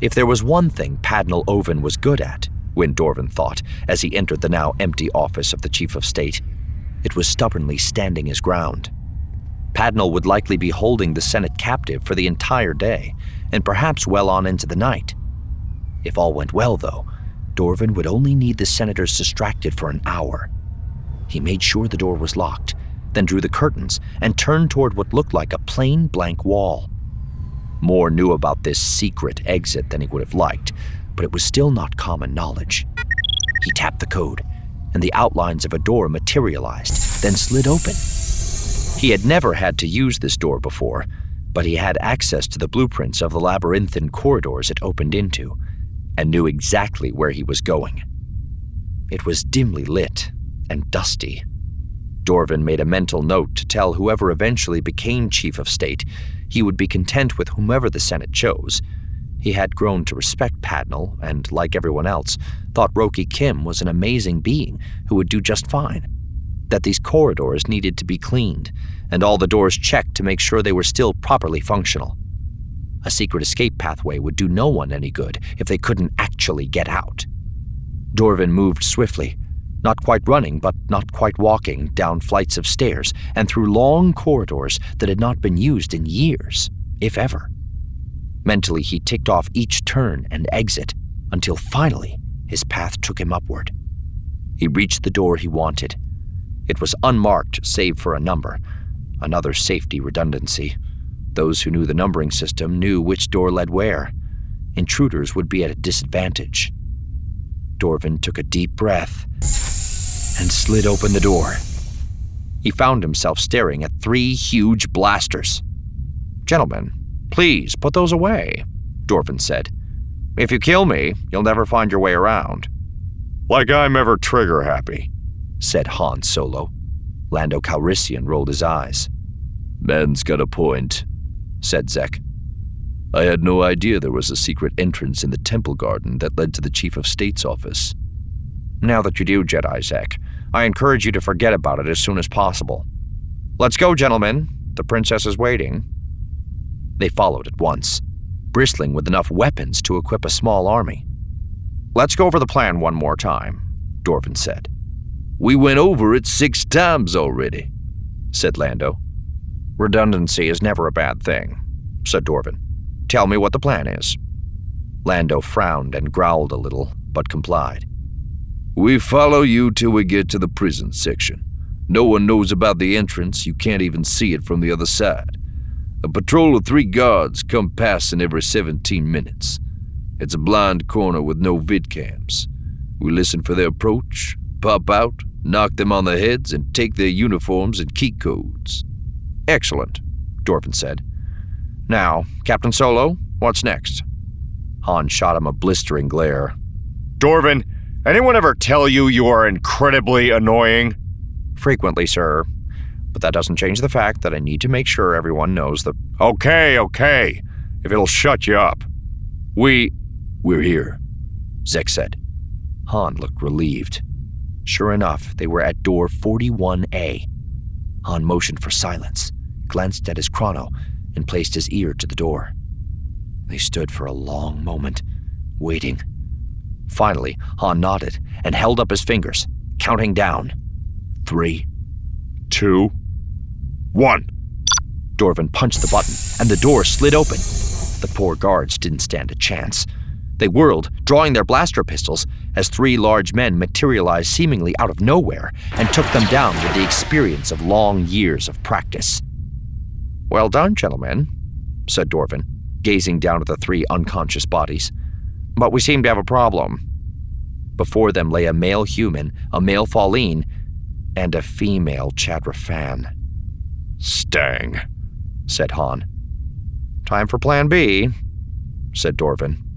If there was one thing Padnell Oven was good at, Wyn Dorvin thought as he entered the now empty office of the Chief of State, it was stubbornly standing his ground. Padnell would likely be holding the Senate captive for the entire day, and perhaps well on into the night. If all went well, though, Dorvin would only need the senators distracted for an hour. He made sure the door was locked, then drew the curtains and turned toward what looked like a plain blank wall. Moore knew about this secret exit than he would have liked, but it was still not common knowledge. He tapped the code, and the outlines of a door materialized, then slid open. He had never had to use this door before, but he had access to the blueprints of the labyrinthine corridors it opened into, and knew exactly where he was going. It was dimly lit and dusty. Dorvin made a mental note to tell whoever eventually became Chief of State he would be content with whomever the Senate chose. He had grown to respect Padnell, and, like everyone else, thought Roki Kim was an amazing being who would do just fine. That these corridors needed to be cleaned, and all the doors checked to make sure they were still properly functional. A secret escape pathway would do no one any good if they couldn't actually get out. Dorvin moved swiftly, not quite running but not quite walking, down flights of stairs and through long corridors that had not been used in years, if ever. Mentally, he ticked off each turn and exit until finally his path took him upward. He reached the door he wanted. It was unmarked save for a number, another safety redundancy. Those who knew the numbering system knew which door led where. Intruders would be at a disadvantage. Dorvin took a deep breath and slid open the door. He found himself staring at 3 huge blasters. "Gentlemen, please put those away," Dorvin said. "If you kill me, you'll never find your way around." "Like I'm ever trigger-happy," said Han Solo. Lando Calrissian rolled his eyes. "Man's got a point," said Zek. "I had no idea there was a secret entrance in the temple garden that led to the Chief of State's office." "Now that you do, Jedi Zek, I encourage you to forget about it as soon as possible. Let's go, gentlemen. The princess is waiting." They followed at once, bristling with enough weapons to equip a small army. "Let's go over the plan one more time," Dorvin said. "We went over it 6 times already," said Lando. "Redundancy is never a bad thing," said Dorvin. "Tell me what the plan is." Lando frowned and growled a little, but complied. "We follow you till we get to the prison section. No one knows about the entrance, you can't even see it from the other side. A patrol of 3 guards come passing every 17 minutes. It's a blind corner with no vidcams. We listen for their approach, pop out, knock them on the heads, and take their uniforms and key codes." "Excellent," Dorvin said. "Now, Captain Solo, what's next?" Han shot him a blistering glare. "Dorvin, anyone ever tell you you are incredibly annoying?" "Frequently, sir. But that doesn't change the fact that I need to make sure everyone knows the—" Okay. If it'll shut you up. We're here," Zek said. Han looked relieved. Sure enough, they were at door 41A. Han motioned for silence, glanced at his chrono, and placed his ear to the door. They stood for a long moment, waiting. Finally, Han nodded and held up his fingers, counting down. 3, 2, 1. Dorvin punched the button, and the door slid open. The poor guards didn't stand a chance. They whirled, drawing their blaster pistols, as 3 large men materialized seemingly out of nowhere and took them down with the experience of long years of practice. "Well done, gentlemen," said Dorvin, gazing down at the 3 unconscious bodies. "But we seem to have a problem." Before them lay a male human, a male Falleen, and a female Chadrafan. "Stang," said Han. "Time for Plan B," said Dorvin.